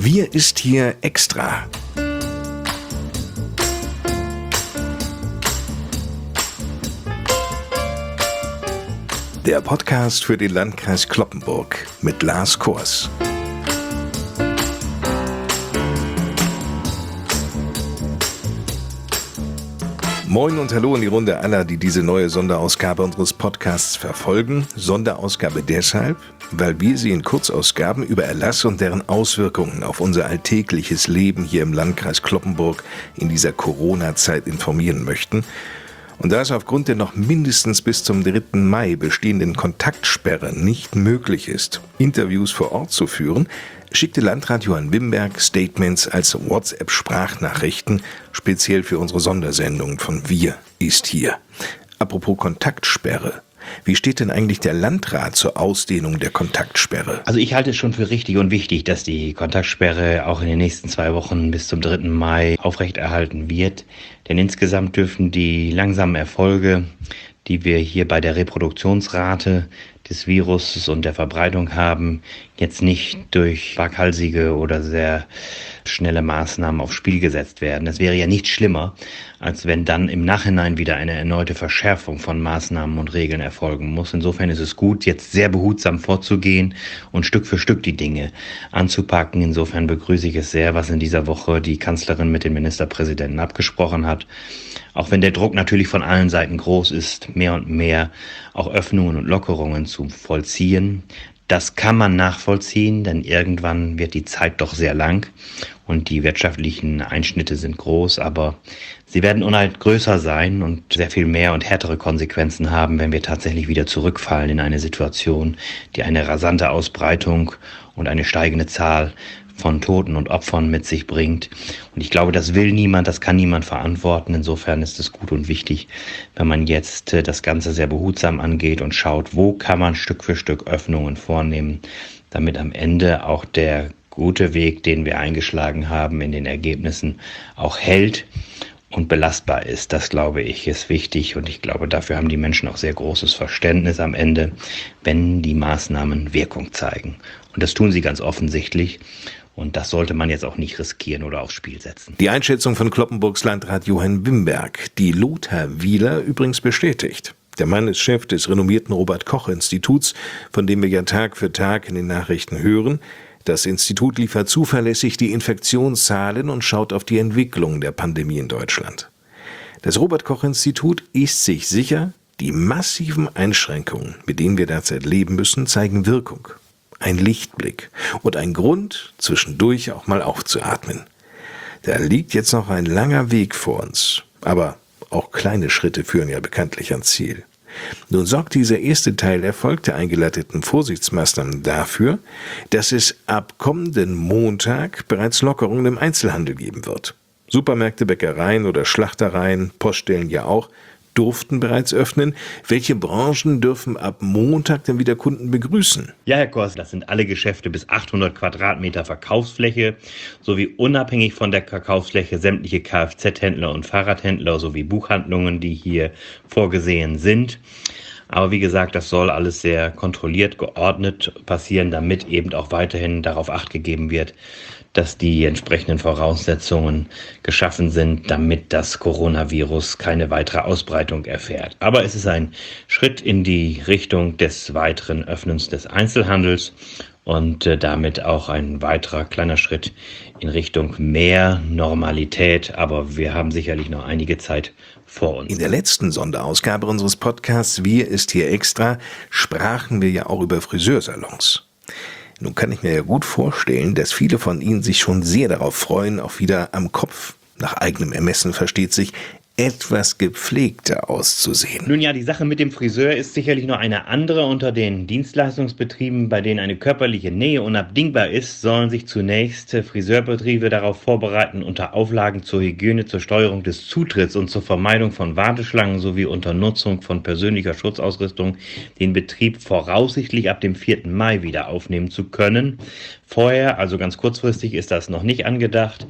Wir ist hier extra. Der Podcast für den Landkreis Cloppenburg mit Lars Kors. Moin und hallo in die Runde aller, die diese neue Sonderausgabe unseres Podcasts verfolgen. Sonderausgabe deshalb, weil wir Sie in Kurzausgaben über Erlass und deren Auswirkungen auf unser alltägliches Leben hier im Landkreis Cloppenburg in dieser Corona-Zeit informieren möchten. Und da es aufgrund der noch mindestens bis zum 3. Mai bestehenden Kontaktsperre nicht möglich ist, Interviews vor Ort zu führen, schickte Landrat Johann Wimberg Statements als WhatsApp-Sprachnachrichten speziell für unsere Sondersendung von Wir ist hier. Apropos Kontaktsperre. Wie steht denn eigentlich der Landrat zur Ausdehnung der Kontaktsperre? Also ich halte es schon für richtig und wichtig, dass die Kontaktsperre auch in den nächsten 2 Wochen bis zum 3. Mai aufrechterhalten wird. Denn insgesamt dürfen die langsamen Erfolge, die wir hier bei der Reproduktionsrate des Virus und der Verbreitung haben, jetzt nicht durch waghalsige oder sehr schnelle Maßnahmen aufs Spiel gesetzt werden. Es wäre ja nicht schlimmer, als wenn dann im Nachhinein wieder eine erneute Verschärfung von Maßnahmen und Regeln erfolgen muss. Insofern ist es gut, jetzt sehr behutsam vorzugehen und Stück für Stück die Dinge anzupacken. Insofern begrüße ich es sehr, was in dieser Woche die Kanzlerin mit den Ministerpräsidenten abgesprochen hat. Auch wenn der Druck natürlich von allen Seiten groß ist, mehr und mehr auch Öffnungen und Lockerungen zu vollziehen. Das kann man nachvollziehen, denn irgendwann wird die Zeit doch sehr lang und die wirtschaftlichen Einschnitte sind groß, aber sie werden unheimlich größer sein und sehr viel mehr und härtere Konsequenzen haben, wenn wir tatsächlich wieder zurückfallen in eine Situation, die eine rasante Ausbreitung und eine steigende Zahl von Toten und Opfern mit sich bringt. Und ich glaube, das will niemand, das kann niemand verantworten. Insofern ist es gut und wichtig, wenn man jetzt das Ganze sehr behutsam angeht und schaut, wo kann man Stück für Stück Öffnungen vornehmen, damit am Ende auch der gute Weg, den wir eingeschlagen haben, in den Ergebnissen auch hält und belastbar ist. Das, glaube ich, ist wichtig und ich glaube, dafür haben die Menschen auch sehr großes Verständnis am Ende, wenn die Maßnahmen Wirkung zeigen. Und das tun sie ganz offensichtlich. Und das sollte man jetzt auch nicht riskieren oder aufs Spiel setzen. Die Einschätzung von Cloppenburgs Landrat Johann Wimberg, die Lothar Wieler übrigens bestätigt. Der Mann ist Chef des renommierten Robert-Koch-Instituts, von dem wir ja Tag für Tag in den Nachrichten hören. Das Institut liefert zuverlässig die Infektionszahlen und schaut auf die Entwicklung der Pandemie in Deutschland. Das Robert-Koch-Institut ist sich sicher, die massiven Einschränkungen, mit denen wir derzeit leben müssen, zeigen Wirkung. Ein Lichtblick und ein Grund, zwischendurch auch mal aufzuatmen. Da liegt jetzt noch ein langer Weg vor uns, aber auch kleine Schritte führen ja bekanntlich ans Ziel. Nun sorgt dieser erste Teil Erfolg der eingeleiteten Vorsichtsmaßnahmen dafür, dass es ab kommenden Montag bereits Lockerungen im Einzelhandel geben wird. Supermärkte, Bäckereien oder Schlachtereien, Poststellen ja auch, durften bereits öffnen. Welche Branchen dürfen ab Montag denn wieder Kunden begrüßen? Ja, Herr Kors, das sind alle Geschäfte bis 800 Quadratmeter Verkaufsfläche sowie unabhängig von der Verkaufsfläche sämtliche Kfz-Händler und Fahrradhändler sowie Buchhandlungen, die hier vorgesehen sind. Aber wie gesagt, das soll alles sehr kontrolliert, geordnet passieren, damit eben auch weiterhin darauf Acht gegeben wird, dass die entsprechenden Voraussetzungen geschaffen sind, damit das Coronavirus keine weitere Ausbreitung erfährt. Aber es ist ein Schritt in die Richtung des weiteren Öffnens des Einzelhandels und damit auch ein weiterer kleiner Schritt in Richtung mehr Normalität. Aber wir haben sicherlich noch einige Zeit vor uns. In der letzten Sonderausgabe unseres Podcasts Wir ist hier extra sprachen wir ja auch über Friseursalons. Nun kann ich mir ja gut vorstellen, dass viele von Ihnen sich schon sehr darauf freuen, auch wieder am Kopf, nach eigenem Ermessen versteht sich, etwas gepflegter auszusehen. Nun ja, die Sache mit dem Friseur ist sicherlich noch eine andere. Unter den Dienstleistungsbetrieben, bei denen eine körperliche Nähe unabdingbar ist, sollen sich zunächst Friseurbetriebe darauf vorbereiten, unter Auflagen zur Hygiene, zur Steuerung des Zutritts und zur Vermeidung von Warteschlangen sowie unter Nutzung von persönlicher Schutzausrüstung den Betrieb voraussichtlich ab dem 4. Mai wieder aufnehmen zu können. Vorher, also ganz kurzfristig, ist das noch nicht angedacht.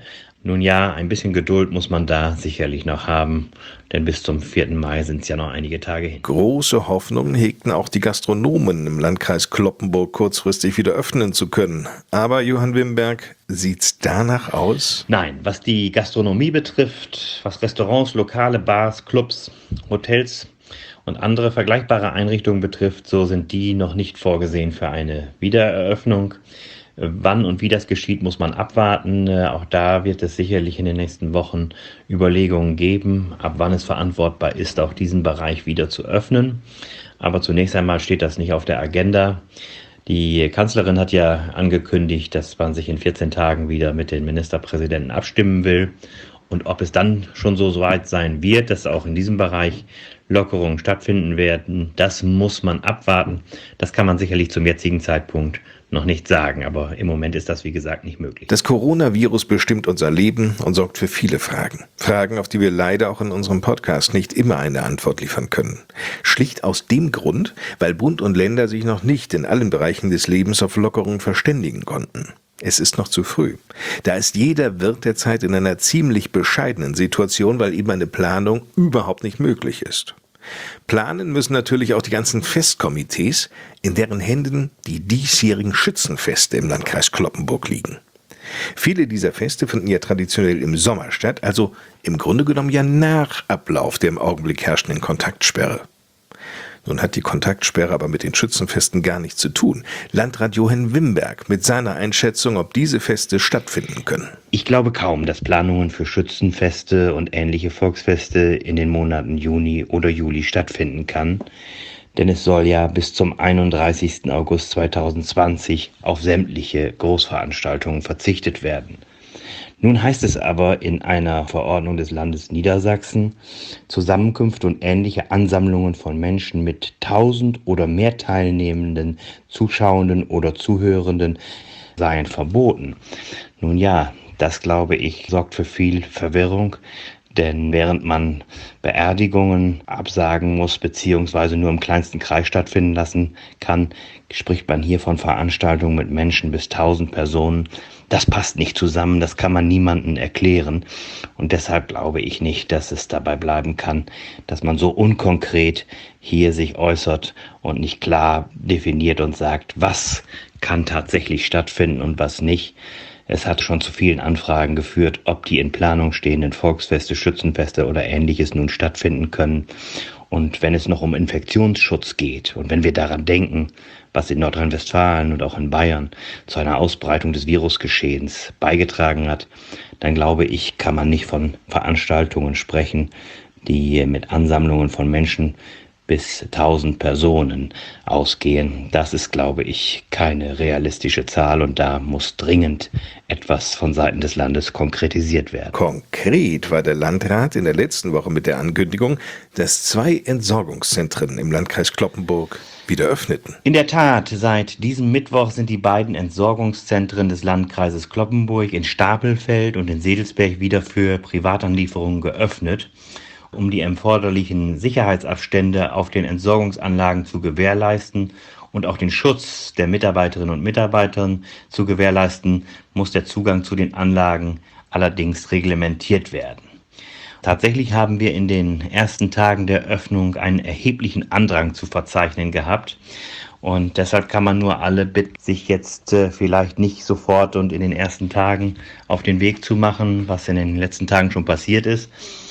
Nun ja, ein bisschen Geduld muss man da sicherlich noch haben, denn bis zum 4. Mai sind es ja noch einige Tage hin. Große Hoffnungen hegten auch die Gastronomen im Landkreis Cloppenburg, kurzfristig wieder öffnen zu können. Aber Johann Wimberg, sieht's danach aus? Nein, was die Gastronomie betrifft, was Restaurants, Lokale, Bars, Clubs, Hotels und andere vergleichbare Einrichtungen betrifft, so sind die noch nicht vorgesehen für eine Wiedereröffnung. Wann und wie das geschieht, muss man abwarten. Auch da wird es sicherlich in den nächsten Wochen Überlegungen geben, ab wann es verantwortbar ist, auch diesen Bereich wieder zu öffnen. Aber zunächst einmal steht das nicht auf der Agenda. Die Kanzlerin hat ja angekündigt, dass man sich in 14 Tagen wieder mit den Ministerpräsidenten abstimmen will. Und ob es dann schon so weit sein wird, dass auch in diesem Bereich Lockerungen stattfinden werden, das muss man abwarten. Das kann man sicherlich zum jetzigen Zeitpunkt noch nicht sagen, aber im Moment ist das, wie gesagt, nicht möglich. Das Coronavirus bestimmt unser Leben und sorgt für viele Fragen. Fragen, auf die wir leider auch in unserem Podcast nicht immer eine Antwort liefern können. Schlicht aus dem Grund, weil Bund und Länder sich noch nicht in allen Bereichen des Lebens auf Lockerungen verständigen konnten. Es ist noch zu früh. Da ist jeder Wirt derzeit in einer ziemlich bescheidenen Situation, weil eben eine Planung überhaupt nicht möglich ist. Planen müssen natürlich auch die ganzen Festkomitees, in deren Händen die diesjährigen Schützenfeste im Landkreis Cloppenburg liegen. Viele dieser Feste finden ja traditionell im Sommer statt, also im Grunde genommen ja nach Ablauf der im Augenblick herrschenden Kontaktsperre. Nun hat die Kontaktsperre aber mit den Schützenfesten gar nichts zu tun. Landrat Johann Wimberg mit seiner Einschätzung, ob diese Feste stattfinden können. Ich glaube kaum, dass Planungen für Schützenfeste und ähnliche Volksfeste in den Monaten Juni oder Juli stattfinden kann. Denn es soll ja bis zum 31. August 2020 auf sämtliche Großveranstaltungen verzichtet werden. Nun heißt es aber in einer Verordnung des Landes Niedersachsen, Zusammenkünfte und ähnliche Ansammlungen von Menschen mit 1000 oder mehr Teilnehmenden, Zuschauenden oder Zuhörenden seien verboten. Nun ja, das glaube ich sorgt für viel Verwirrung, denn während man Beerdigungen absagen muss bzw. nur im kleinsten Kreis stattfinden lassen kann, spricht man hier von Veranstaltungen mit Menschen bis 1000 Personen. Das passt nicht zusammen, das kann man niemandem erklären. Und deshalb glaube ich nicht, dass es dabei bleiben kann, dass man so unkonkret hier sich äußert und nicht klar definiert und sagt, was kann tatsächlich stattfinden und was nicht. Es hat schon zu vielen Anfragen geführt, ob die in Planung stehenden Volksfeste, Schützenfeste oder Ähnliches nun stattfinden können. Und wenn es noch um Infektionsschutz geht und wenn wir daran denken, was in Nordrhein-Westfalen und auch in Bayern zu einer Ausbreitung des Virusgeschehens beigetragen hat, dann glaube ich, kann man nicht von Veranstaltungen sprechen, die mit Ansammlungen von Menschen bis 1000 Personen ausgehen. Das ist, glaube ich, keine realistische Zahl und da muss dringend etwas von Seiten des Landes konkretisiert werden. Konkret war der Landrat in der letzten Woche mit der Ankündigung, dass 2 Entsorgungszentren im Landkreis Cloppenburg wieder öffneten. In der Tat, seit diesem Mittwoch sind die beiden Entsorgungszentren des Landkreises Cloppenburg in Stapelfeld und in Sedelsberg wieder für Privatanlieferungen geöffnet, um die erforderlichen Sicherheitsabstände auf den Entsorgungsanlagen zu gewährleisten und auch den Schutz der Mitarbeiterinnen und Mitarbeiter zu gewährleisten, muss der Zugang zu den Anlagen allerdings reglementiert werden. Tatsächlich haben wir in den ersten Tagen der Öffnung einen erheblichen Andrang zu verzeichnen gehabt. Und deshalb kann man nur alle bitten, sich jetzt vielleicht nicht sofort und in den ersten Tagen auf den Weg zu machen, was in den letzten Tagen schon passiert ist,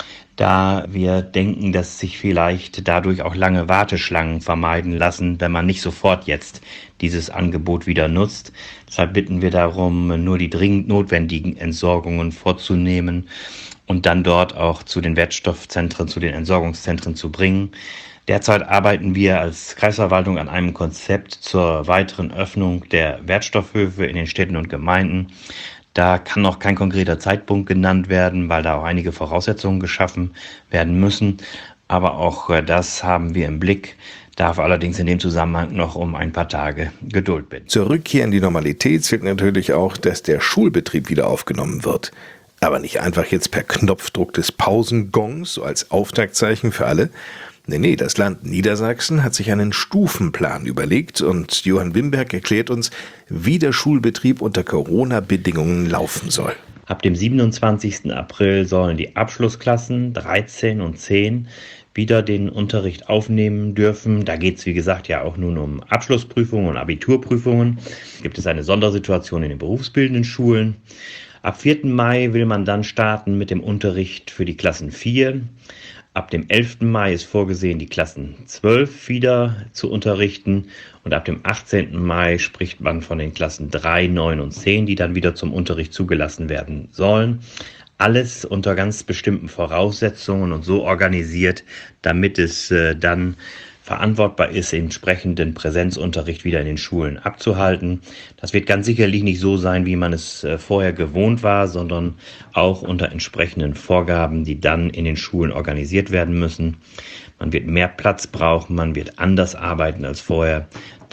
da wir denken, dass sich vielleicht dadurch auch lange Warteschlangen vermeiden lassen, wenn man nicht sofort jetzt dieses Angebot wieder nutzt. Deshalb bitten wir darum, nur die dringend notwendigen Entsorgungen vorzunehmen und dann dort auch zu den Wertstoffzentren, zu den Entsorgungszentren zu bringen. Derzeit arbeiten wir als Kreisverwaltung an einem Konzept zur weiteren Öffnung der Wertstoffhöfe in den Städten und Gemeinden. Da kann noch kein konkreter Zeitpunkt genannt werden, weil da auch einige Voraussetzungen geschaffen werden müssen. Aber auch das haben wir im Blick, darf allerdings in dem Zusammenhang noch um ein paar Tage Geduld bitten. Zur Rückkehr in die Normalität zählt natürlich auch, dass der Schulbetrieb wieder aufgenommen wird. Aber nicht einfach jetzt per Knopfdruck des Pausengongs, so als Auftaktzeichen für alle. Nee, das Land Niedersachsen hat sich einen Stufenplan überlegt und Johann Wimberg erklärt uns, wie der Schulbetrieb unter Corona-Bedingungen laufen soll. Ab dem 27. April sollen die Abschlussklassen 13 und 10 wieder den Unterricht aufnehmen dürfen. Da geht es, wie gesagt, ja auch nun um Abschlussprüfungen und Abiturprüfungen. Gibt es eine Sondersituation in den berufsbildenden Schulen. Ab 4. Mai will man dann starten mit dem Unterricht für die Klassen 4. Ab dem 11. Mai ist vorgesehen, die Klassen 12 wieder zu unterrichten. Und ab dem 18. Mai spricht man von den Klassen 3, 9 und 10, die dann wieder zum Unterricht zugelassen werden sollen. Alles unter ganz bestimmten Voraussetzungen und so organisiert, damit es dann verantwortbar ist, entsprechenden Präsenzunterricht wieder in den Schulen abzuhalten. Das wird ganz sicherlich nicht so sein, wie man es vorher gewohnt war, sondern auch unter entsprechenden Vorgaben, die dann in den Schulen organisiert werden müssen. Man wird mehr Platz brauchen, man wird anders arbeiten als vorher.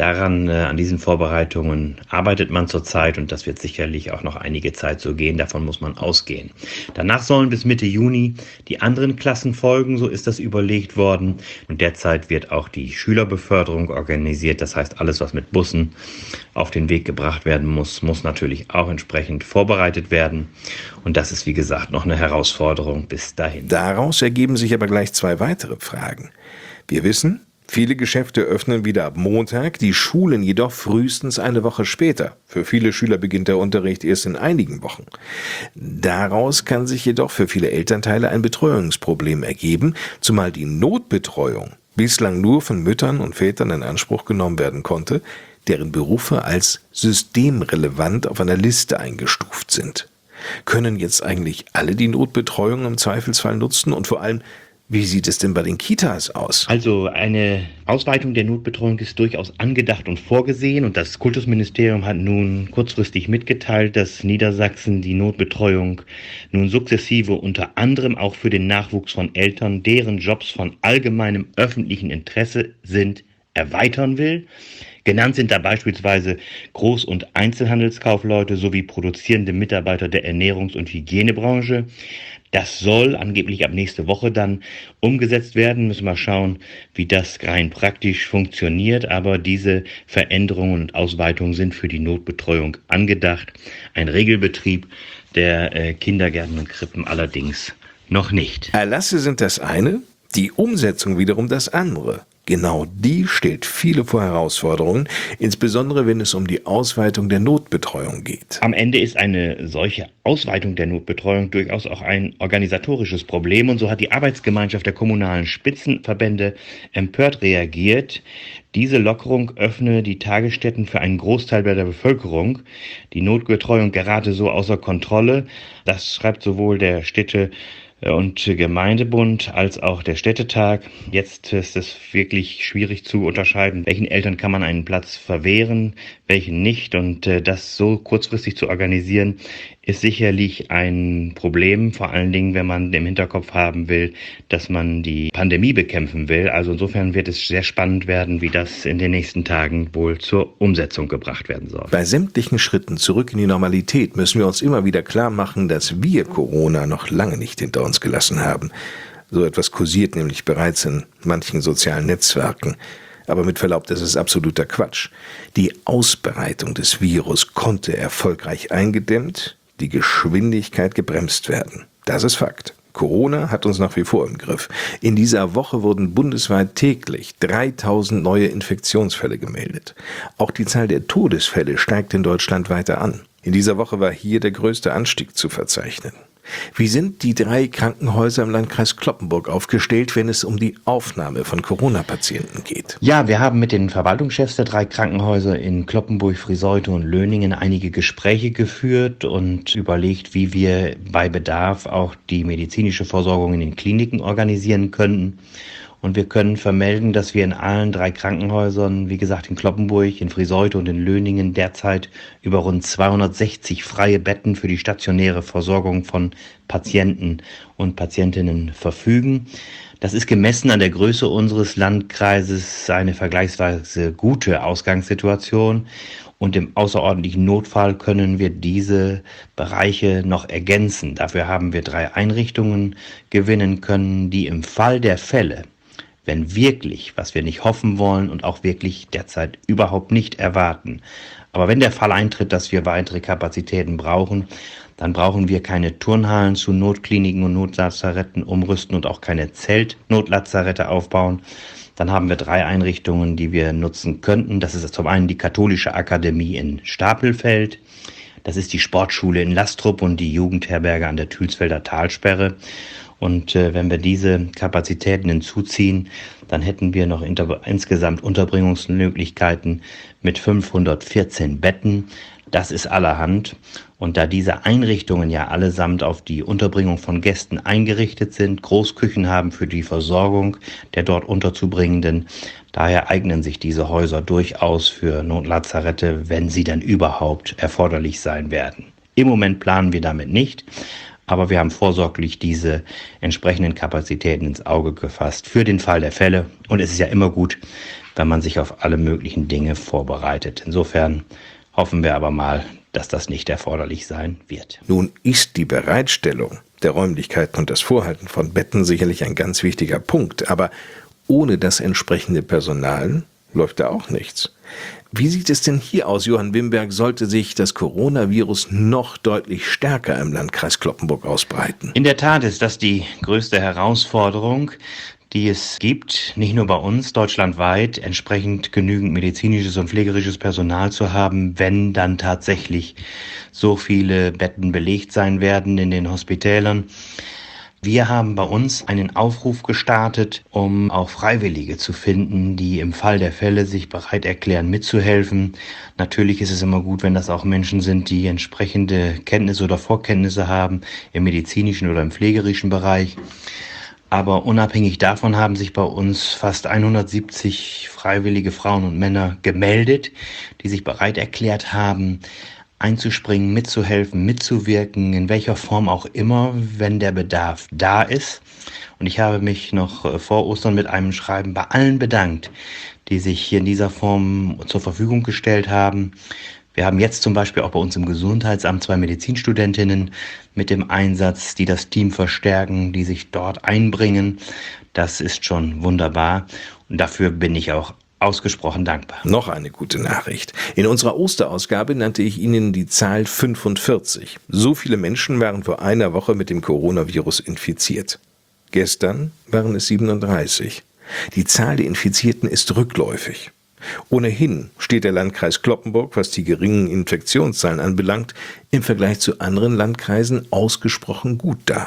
An diesen Vorbereitungen arbeitet man zurzeit und das wird sicherlich auch noch einige Zeit so gehen, davon muss man ausgehen. Danach sollen bis Mitte Juni die anderen Klassen folgen, so ist das überlegt worden. Und derzeit wird auch die Schülerbeförderung organisiert, das heißt alles, was mit Bussen auf den Weg gebracht werden muss, muss natürlich auch entsprechend vorbereitet werden. Und das ist, wie gesagt, noch eine Herausforderung bis dahin. Daraus ergeben sich aber gleich zwei weitere Fragen. Wir wissen, viele Geschäfte öffnen wieder ab Montag, die Schulen jedoch frühestens eine Woche später. Für viele Schüler beginnt der Unterricht erst in einigen Wochen. Daraus kann sich jedoch für viele Elternteile ein Betreuungsproblem ergeben, zumal die Notbetreuung bislang nur von Müttern und Vätern in Anspruch genommen werden konnte, deren Berufe als systemrelevant auf einer Liste eingestuft sind. Können jetzt eigentlich alle die Notbetreuung im Zweifelsfall nutzen und vor allem, wie sieht es denn bei den Kitas aus? Also eine Ausweitung der Notbetreuung ist durchaus angedacht und vorgesehen und das Kultusministerium hat nun kurzfristig mitgeteilt, dass Niedersachsen die Notbetreuung nun sukzessive unter anderem auch für den Nachwuchs von Eltern, deren Jobs von allgemeinem öffentlichen Interesse sind, erweitern will. Genannt sind da beispielsweise Groß- und Einzelhandelskaufleute sowie produzierende Mitarbeiter der Ernährungs- und Hygienebranche. Das soll angeblich ab nächste Woche dann umgesetzt werden. Müssen wir schauen, wie das rein praktisch funktioniert. Aber diese Veränderungen und Ausweitungen sind für die Notbetreuung angedacht. Ein Regelbetrieb der Kindergärten und Krippen allerdings noch nicht. Erlasse sind das eine, die Umsetzung wiederum das andere. Genau die stellt viele vor Herausforderungen, insbesondere wenn es um die Ausweitung der Notbetreuung geht. Am Ende ist eine solche Ausweitung der Notbetreuung durchaus auch ein organisatorisches Problem und so hat die Arbeitsgemeinschaft der kommunalen Spitzenverbände empört reagiert. Diese Lockerung öffne die Tagesstätten für einen Großteil der Bevölkerung. Die Notbetreuung gerate so außer Kontrolle. Das schreibt sowohl der Städte- und Gemeindebund als auch der Städtetag. Jetzt ist es wirklich schwierig zu unterscheiden, welchen Eltern kann man einen Platz verwehren, welchen nicht. Und das so kurzfristig zu organisieren, ist sicherlich ein Problem, vor allen Dingen, wenn man im Hinterkopf haben will, dass man die Pandemie bekämpfen will. Also insofern wird es sehr spannend werden, wie das in den nächsten Tagen wohl zur Umsetzung gebracht werden soll. Bei sämtlichen Schritten zurück in die Normalität müssen wir uns immer wieder klar machen, dass wir Corona noch lange nicht hinter uns gelassen haben. So etwas kursiert nämlich bereits in manchen sozialen Netzwerken. Aber mit Verlaub, das ist absoluter Quatsch. Die Ausbreitung des Virus konnte erfolgreich eingedämmt, die Geschwindigkeit gebremst werden. Das ist Fakt. Corona hat uns nach wie vor im Griff. In dieser Woche wurden bundesweit täglich 3000 neue Infektionsfälle gemeldet. Auch die Zahl der Todesfälle steigt in Deutschland weiter an. In dieser Woche war hier der größte Anstieg zu verzeichnen. Wie sind die 3 Krankenhäuser im Landkreis Cloppenburg aufgestellt, wenn es um die Aufnahme von Corona-Patienten geht? Ja, wir haben mit den Verwaltungschefs der 3 Krankenhäuser in Cloppenburg, Friseute und Löningen einige Gespräche geführt und überlegt, wie wir bei Bedarf auch die medizinische Versorgung in den Kliniken organisieren könnten. Und wir können vermelden, dass wir in allen 3 Krankenhäusern, wie gesagt in Cloppenburg, in Friseute und in Löningen, derzeit über rund 260 freie Betten für die stationäre Versorgung von Patienten und Patientinnen verfügen. Das ist gemessen an der Größe unseres Landkreises eine vergleichsweise gute Ausgangssituation. Und im außerordentlichen Notfall können wir diese Bereiche noch ergänzen. Dafür haben wir 3 Einrichtungen gewinnen können, die im Fall der Fälle wenn wirklich, was wir nicht hoffen wollen und auch wirklich derzeit überhaupt nicht erwarten, aber wenn der Fall eintritt, dass wir weitere Kapazitäten brauchen, dann brauchen wir keine Turnhallen zu Notkliniken und Notlazaretten umrüsten und auch keine Zeltnotlazarette aufbauen. Dann haben wir 3 Einrichtungen, die wir nutzen könnten. Das ist zum einen die Katholische Akademie in Stapelfeld, das ist die Sportschule in Lastrup und die Jugendherberge an der Thülsfelder Talsperre. Und wenn wir diese Kapazitäten hinzuziehen, dann hätten wir noch insgesamt Unterbringungsmöglichkeiten mit 514 Betten. Das ist allerhand. Und da diese Einrichtungen ja allesamt auf die Unterbringung von Gästen eingerichtet sind, Großküchen haben für die Versorgung der dort Unterzubringenden, daher eignen sich diese Häuser durchaus für Notlazarette, wenn sie dann überhaupt erforderlich sein werden. Im Moment planen wir damit nicht, aber wir haben vorsorglich diese entsprechenden Kapazitäten ins Auge gefasst für den Fall der Fälle. Und es ist ja immer gut, wenn man sich auf alle möglichen Dinge vorbereitet. Insofern hoffen wir aber mal, dass das nicht erforderlich sein wird. Nun ist die Bereitstellung der Räumlichkeiten und das Vorhalten von Betten sicherlich ein ganz wichtiger Punkt, aber ohne das entsprechende Personal läuft da auch nichts. Wie sieht es denn hier aus, Johann Wimberg? Sollte sich das Coronavirus noch deutlich stärker im Landkreis Cloppenburg ausbreiten? In der Tat ist das die größte Herausforderung, die es gibt, nicht nur bei uns, deutschlandweit, entsprechend genügend medizinisches und pflegerisches Personal zu haben, wenn dann tatsächlich so viele Betten belegt sein werden in den Hospitälern. Wir haben bei uns einen Aufruf gestartet, um auch Freiwillige zu finden, die im Fall der Fälle sich bereit erklären, mitzuhelfen. Natürlich ist es immer gut, wenn das auch Menschen sind, die entsprechende Kenntnisse oder Vorkenntnisse haben im medizinischen oder im pflegerischen Bereich. Aber unabhängig davon haben sich bei uns fast 170 freiwillige Frauen und Männer gemeldet, die sich bereit erklärt haben, einzuspringen, mitzuhelfen, mitzuwirken, in welcher Form auch immer, wenn der Bedarf da ist. Und ich habe mich noch vor Ostern mit einem Schreiben bei allen bedankt, die sich hier in dieser Form zur Verfügung gestellt haben. Wir haben jetzt zum Beispiel auch bei uns im Gesundheitsamt 2 Medizinstudentinnen mit dem Einsatz, die das Team verstärken, die sich dort einbringen. Das ist schon wunderbar und dafür bin ich auch ausgesprochen dankbar. Noch eine gute Nachricht. In unserer Osterausgabe nannte ich Ihnen die Zahl 45. So viele Menschen waren vor einer Woche mit dem Coronavirus infiziert. Gestern waren es 37. Die Zahl der Infizierten ist rückläufig. Ohnehin steht der Landkreis Cloppenburg, was die geringen Infektionszahlen anbelangt, im Vergleich zu anderen Landkreisen ausgesprochen gut da.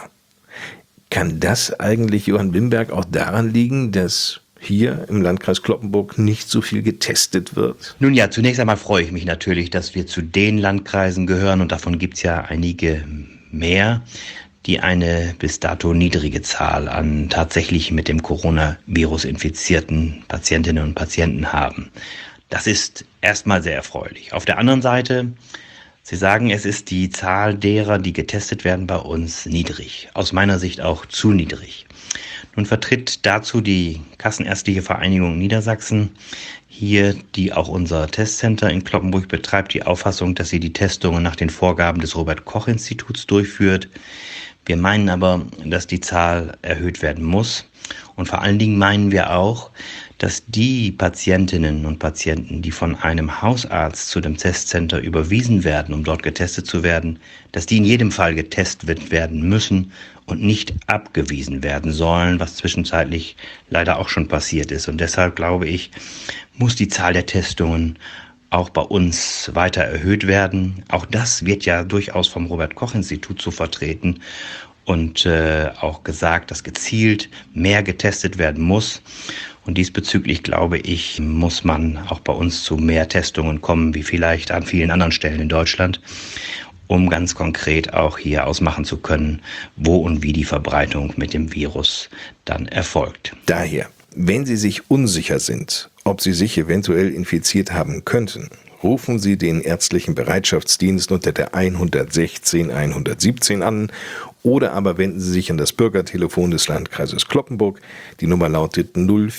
Kann das eigentlich, Johann Wimberg, auch daran liegen, dass hier im Landkreis Cloppenburg nicht so viel getestet wird? Nun ja, zunächst einmal freue ich mich natürlich, dass wir zu den Landkreisen gehören, und davon gibt es ja einige mehr, die eine bis dato niedrige Zahl an tatsächlich mit dem Coronavirus infizierten Patientinnen und Patienten haben. Das ist erstmal sehr erfreulich. Auf der anderen Seite, Sie sagen, es ist die Zahl derer, die getestet werden, bei uns niedrig. Aus meiner Sicht auch zu niedrig. Nun vertritt dazu die Kassenärztliche Vereinigung Niedersachsen, hier, die auch unser Testcenter in Cloppenburg betreibt, die Auffassung, dass sie die Testungen nach den Vorgaben des Robert-Koch-Instituts durchführt. Wir meinen aber, dass die Zahl erhöht werden muss. Und vor allen Dingen meinen wir auch, dass die Patientinnen und Patienten, die von einem Hausarzt zu dem Testcenter überwiesen werden, um dort getestet zu werden, dass die in jedem Fall getestet werden müssen und nicht abgewiesen werden sollen, was zwischenzeitlich leider auch schon passiert ist. Und deshalb glaube ich, muss die Zahl der Testungen auch bei uns weiter erhöht werden. Auch das wird ja durchaus vom Robert-Koch-Institut so vertreten und auch gesagt, dass gezielt mehr getestet werden muss. Und diesbezüglich, glaube ich, muss man auch bei uns zu mehr Testungen kommen, wie vielleicht an vielen anderen Stellen in Deutschland, um ganz konkret auch hier ausmachen zu können, wo und wie die Verbreitung mit dem Virus dann erfolgt. Daher, wenn Sie sich unsicher sind, ob Sie sich eventuell infiziert haben könnten, rufen Sie den ärztlichen Bereitschaftsdienst unter der 116 117 an oder aber wenden Sie sich an das Bürgertelefon des Landkreises Cloppenburg. Die Nummer lautet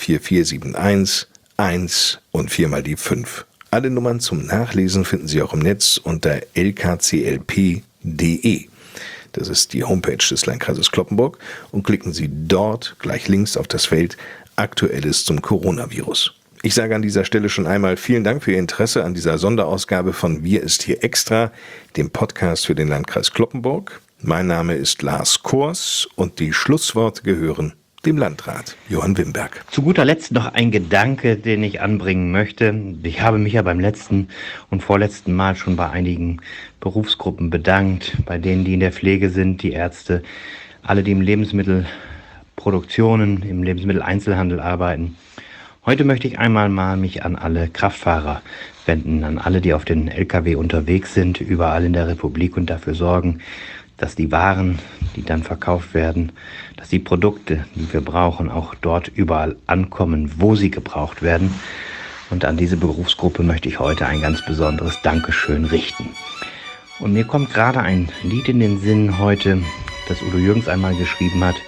04471 1 und 4 mal die 5. Alle Nummern zum Nachlesen finden Sie auch im Netz unter lkclp.de. Das ist die Homepage des Landkreises Cloppenburg. Und klicken Sie dort gleich links auf das Feld Aktuelles zum Coronavirus. Ich sage an dieser Stelle schon einmal vielen Dank für Ihr Interesse an dieser Sonderausgabe von Wir ist hier extra, dem Podcast für den Landkreis Cloppenburg. Mein Name ist Lars Kors und die Schlussworte gehören dem Landrat Johann Wimberg. Zu guter Letzt noch ein Gedanke, den ich anbringen möchte. Ich habe mich ja beim letzten und vorletzten Mal schon bei einigen Berufsgruppen bedankt, bei denen, die in der Pflege sind, die Ärzte, alle, die im Lebensmittelproduktionen, im Lebensmitteleinzelhandel arbeiten. Heute möchte ich einmal mal mich an alle Kraftfahrer wenden, an alle, die auf den Lkw unterwegs sind, überall in der Republik und dafür sorgen, dass die Waren, die dann verkauft werden, dass die Produkte, die wir brauchen, auch dort überall ankommen, wo sie gebraucht werden. Und an diese Berufsgruppe möchte ich heute ein ganz besonderes Dankeschön richten. Und mir kommt gerade ein Lied in den Sinn heute, das Udo Jürgens einmal geschrieben hat.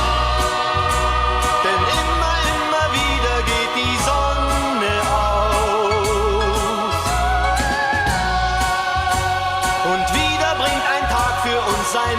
Denn immer wieder geht die Sonne auf. Und wieder bringt ein Tag für uns sein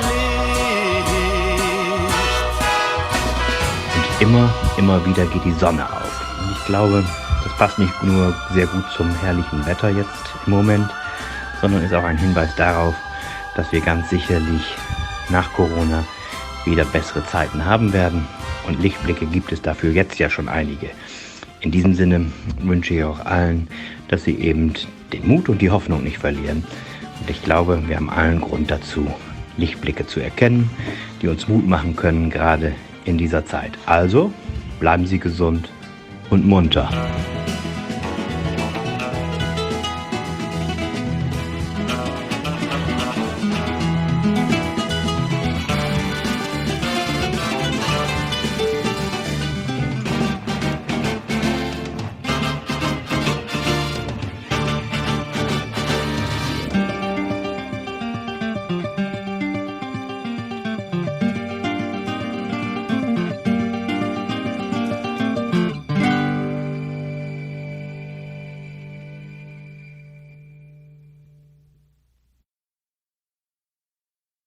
Licht. Und immer wieder geht die Sonne auf. Und ich glaube, das passt nicht nur sehr gut zum herrlichen Wetter jetzt im Moment, sondern ist auch ein Hinweis darauf, dass wir ganz sicherlich nach Corona wieder bessere Zeiten haben werden. Und Lichtblicke gibt es dafür jetzt ja schon einige. In diesem Sinne wünsche ich auch allen, dass sie eben den Mut und die Hoffnung nicht verlieren. Und ich glaube, wir haben allen Grund dazu, Lichtblicke zu erkennen, die uns Mut machen können, gerade in dieser Zeit. Also bleiben Sie gesund und munter.